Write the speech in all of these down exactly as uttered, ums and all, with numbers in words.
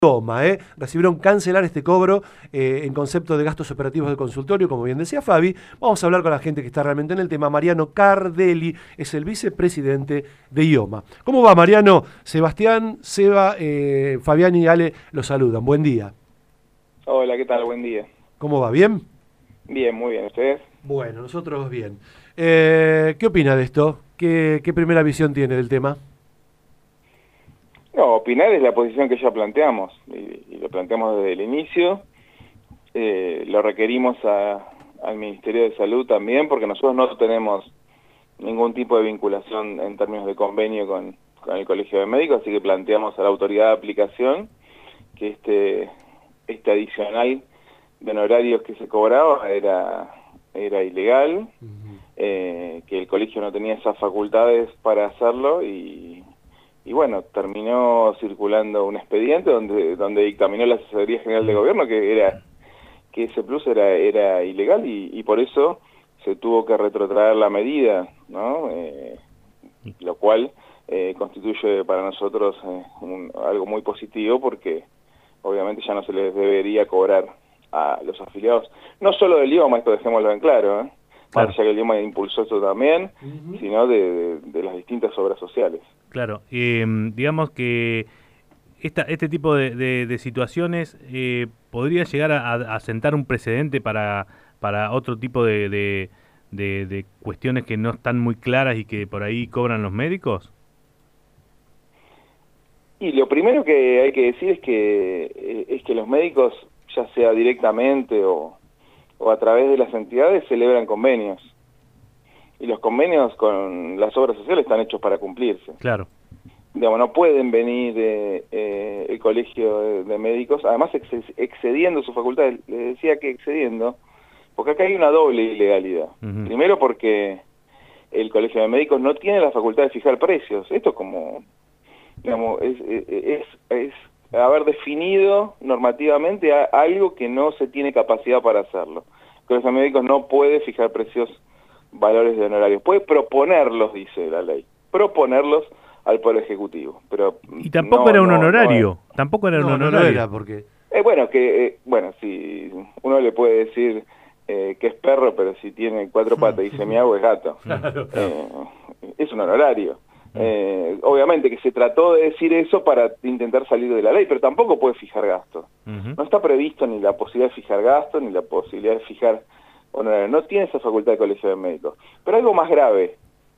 Toma, ¿eh? Recibieron cancelar este cobro eh, en concepto de gastos operativos de consultorio, como bien decía Fabi. Vamos a hablar con la gente que está realmente en el tema. Mariano Cardelli es el vicepresidente de IOMA. ¿Cómo va, Mariano? Sebastián, Seba, eh, Fabián y Ale los saludan. Buen día. Hola, ¿qué tal? Buen día. ¿Cómo va? ¿Bien? Bien, muy bien. ¿Ustedes? Bueno, nosotros bien. Eh, ¿Qué opina de esto? ¿Qué, qué primera visión tiene del tema? No, opinar es la posición que ya planteamos, y, y lo planteamos desde el inicio. Eh, lo requerimos a, al Ministerio de Salud también, porque nosotros no tenemos ningún tipo de vinculación en términos de convenio con, con el Colegio de Médicos, así que planteamos a la autoridad de aplicación que este, este adicional de honorarios que se cobraba era, era ilegal, uh-huh. eh, que el colegio no tenía esas facultades para hacerlo y... Y bueno, terminó circulando un expediente donde donde dictaminó la Asesoría General de Gobierno que era que ese plus era era ilegal y, y por eso se tuvo que retrotraer la medida, ¿no? Eh, lo cual eh, constituye para nosotros eh, un, algo muy positivo porque obviamente ya no se les debería cobrar a los afiliados, no solo del IOMA, esto dejémoslo en claro, ¿eh? Claro. Más allá que el IOMA impulsó esto también, uh-huh. sino de, de, de las distintas obras sociales. Claro, eh, digamos que esta, este tipo de, de, de situaciones eh, podría llegar a, a sentar un precedente para, para otro tipo de, de, de, de cuestiones que no están muy claras y que por ahí cobran los médicos. Y lo primero que hay que decir es que, es que los médicos, ya sea directamente o, o a través de las entidades, celebran convenios. Y los convenios con las obras sociales están hechos para cumplirse. Claro. Digamos, no pueden venir eh, eh, el colegio de, de médicos, además ex excediendo sus facultades, les decía que excediendo, porque acá hay una doble ilegalidad. Uh-huh. Primero porque el colegio de médicos no tiene la facultad de fijar precios. Esto como, digamos, es, es, es, es haber definido normativamente a, algo que no se tiene capacidad para hacerlo. El colegio de médicos no puede fijar precios, valores de honorarios, puede proponerlos, dice la ley, proponerlos al Poder Ejecutivo, pero y tampoco no, era un no, honorario, no es, tampoco era no, un honorario. No era porque eh, bueno, que eh, bueno, si uno le puede decir eh, que es perro, pero si tiene cuatro patas y dice miau es gato, claro, claro. Eh, es un honorario. Eh, obviamente que se trató de decir eso para intentar salir de la ley, pero tampoco puede fijar gastos. Uh-huh. No está previsto ni la posibilidad de fijar gastos ni la posibilidad de fijar honorario. No tiene esa facultad de colegio de médicos. Pero algo más grave,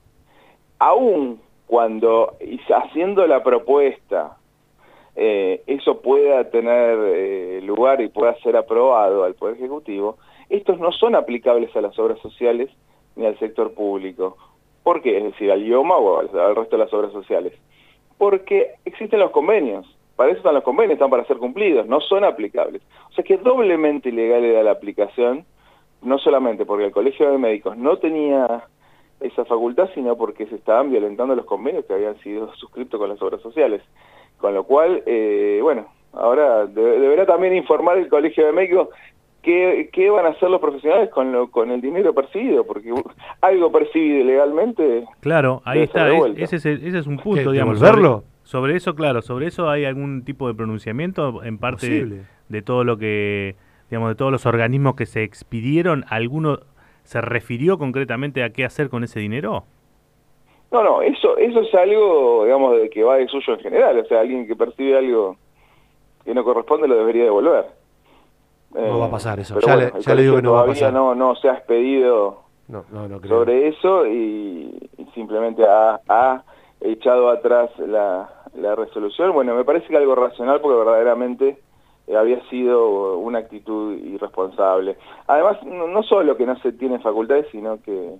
aún cuando haciendo la propuesta eh, eso pueda tener eh, lugar y pueda ser aprobado al Poder Ejecutivo, estos no son aplicables a las obras sociales ni al sector público. ¿Por qué? Es decir, al IOMA o al, al resto de las obras sociales. Porque existen los convenios. Para eso están los convenios, están para ser cumplidos, no son aplicables. O sea que doblemente ilegal era la aplicación, no solamente porque el Colegio de Médicos no tenía esa facultad, sino porque se estaban violentando los convenios que habían sido suscritos con las obras sociales. Con lo cual, eh, bueno, ahora de, deberá también informar el Colegio de Médicos qué, qué van a hacer los profesionales con, lo, con el dinero percibido, porque algo percibido ilegalmente... Claro, ahí está, es, ese, es el, ese es un punto, digamos. ¿Devolverlo? Sobre, sobre eso, claro, sobre eso hay algún tipo de pronunciamiento en parte de, de todo lo que... digamos, de todos los organismos que se expidieron, ¿alguno se refirió concretamente a qué hacer con ese dinero? No, no, eso eso es algo, digamos, de que va de suyo en general. O sea, alguien que percibe algo que no corresponde lo debería devolver. No eh, va a pasar eso. Pero ya bueno, le, ya le digo que no va a pasar. No, no se ha expedido no, no, no creo. sobre eso y, y simplemente ha, ha echado atrás la, la resolución. Bueno, me parece que algo racional porque verdaderamente... había sido una actitud irresponsable. Además, no, no solo que no se tiene facultades, sino que,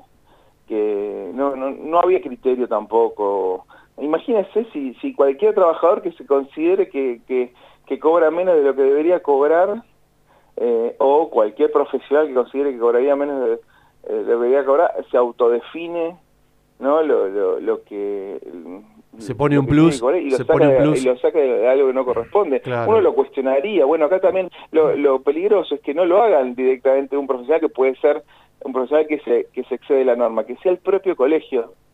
que no, no, no había criterio tampoco. Imagínense si, si cualquier trabajador que se considere que, que, que cobra menos de lo que debería cobrar, eh, o cualquier profesional que considere que cobraría menos de lo eh, debería cobrar, se autodefine, ¿no? Lo, lo, lo que... se pone un plus, y lo, se saca, pone un plus. y lo saca de algo que no corresponde. Claro. Uno lo cuestionaría. Bueno, acá también lo, lo peligroso es que no lo hagan directamente un profesional que puede ser un profesional que se, que se excede la norma, que sea el propio colegio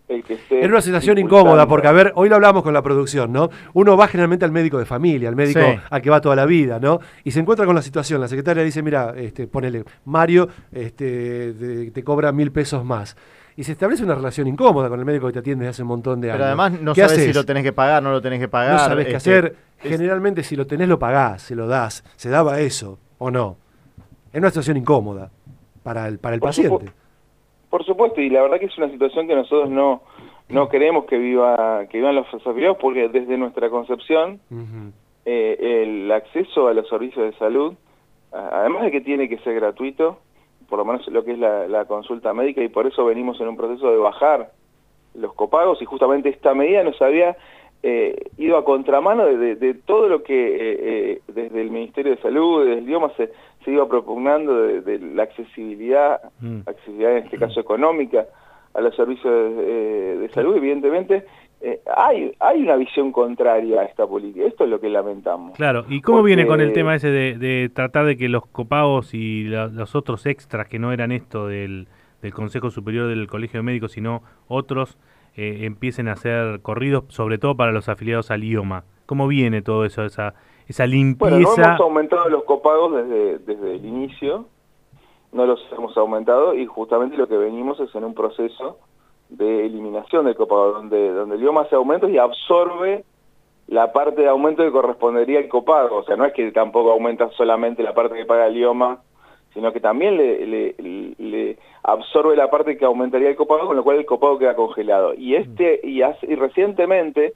el que esté... Es una situación incómoda, porque, a ver, hoy lo hablamos con la producción, ¿no? Uno va generalmente al médico de familia, al médico sí. al que va toda la vida, ¿no? Y se encuentra con la situación, la secretaria dice, mira, este, ponele, Mario este, te, te cobra mil pesos más. Y se establece una relación incómoda con el médico que te atiende desde hace un montón de años. Pero además no sabes haces? si lo tenés que pagar, no lo tenés que pagar. No sabés este, qué hacer. Es... Generalmente si lo tenés lo pagás, se lo das. Se daba eso, ¿o no? Es una situación incómoda para el, para el por paciente. Supu por supuesto, y la verdad que es una situación que nosotros no, no queremos que viva que vivan los afiliados, porque desde nuestra concepción, uh-huh. eh, el acceso a los servicios de salud, además de que tiene que ser gratuito, por lo menos lo que es la, la consulta médica, y por eso venimos en un proceso de bajar los copagos, y justamente esta medida nos había eh, ido a contramano de, de, de todo lo que eh, eh, desde el Ministerio de Salud, desde el idioma, se, se iba propugnando de, de la accesibilidad, mm. accesibilidad en este caso económica, a los servicios de, de salud. Evidentemente eh, hay, hay una visión contraria a esta política, esto es lo que lamentamos. Claro, ¿y cómo Porque, viene con el tema ese de, de tratar de que los copagos y la, los otros extras que no eran esto del, del Consejo Superior del Colegio de Médicos, sino otros, eh, empiecen a ser corridos, sobre todo para los afiliados al IOMA? ¿Cómo viene todo eso, esa, esa limpieza? Bueno, no hemos aumentado los copagos desde, desde el inicio, no los hemos aumentado, y justamente lo que venimos es en un proceso de eliminación del copago, donde, donde el IOMA hace aumentos y absorbe la parte de aumento que correspondería al copago. O sea, no es que tampoco aumenta solamente la parte que paga el IOMA, sino que también le, le, le absorbe la parte que aumentaría el copago, con lo cual el copago queda congelado. Y este y, hace, y recientemente,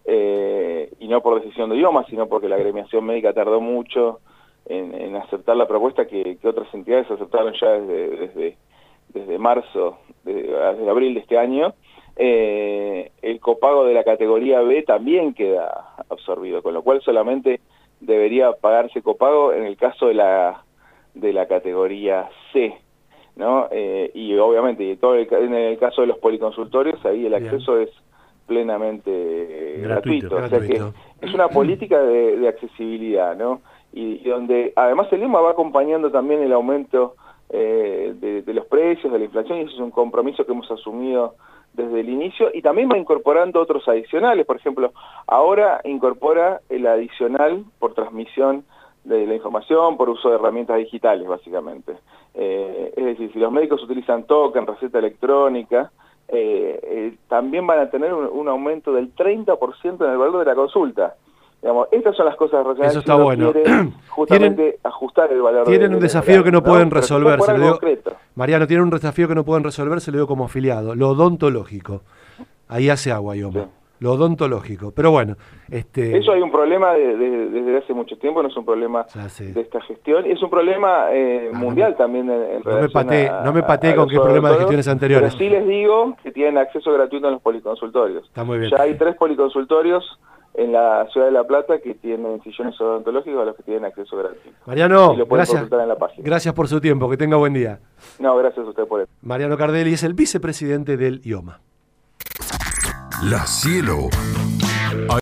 eh, y no por decisión de IOMA, sino porque la agremiación médica tardó mucho en, en aceptar la propuesta que, que otras entidades aceptaron ya desde, desde, desde marzo, desde, desde abril de este año, eh, el copago de la categoría B también queda absorbido, con lo cual solamente debería pagarse copago en el caso de la de la categoría C, ¿no? Eh, y obviamente y todo el, en el caso de los policonsultorios, ahí el acceso Bien. es plenamente eh, gratuito, gratuito. O sea que es una política de, de accesibilidad, ¿no? Y, y donde además el IOMA va acompañando también el aumento eh, de, de los precios, de la inflación, y eso es un compromiso que hemos asumido desde el inicio, y también va incorporando otros adicionales. Por ejemplo, ahora incorpora el adicional por transmisión de la información, por uso de herramientas digitales, básicamente. Eh, es decir, si los médicos utilizan token, receta electrónica, eh, eh, también van a tener un, un aumento del treinta por ciento en el valor de la consulta. Digamos, estas son las cosas racionales. Eso está que bueno. Justamente ¿Tienen, ajustar el valor. Tienen de, un de desafío la, que no, no pueden Pero resolver. Se lo digo, concreto. Mariano, tienen un desafío que no pueden resolver, se lo digo como afiliado. Lo odontológico. Ahí hace agua, IOMA. Sí. Lo odontológico. Pero bueno. este Eso hay un problema de, de, desde hace mucho tiempo, no es un problema de esta gestión. Es un problema eh, ah, mundial no, también en, en no me pateé, a, no me pateé con qué problema de gestiones anteriores. Pero sí les digo que tienen acceso gratuito en los policonsultorios. Está muy bien. Ya hay tres policonsultorios en la ciudad de La Plata que tienen sillones odontológicos a los que tienen acceso gratuito. Mariano, lo gracias, en la página. Gracias por su tiempo, que tenga buen día. No, gracias a usted por eso. Mariano Cardelli es el vicepresidente del IOMA. La Cielo.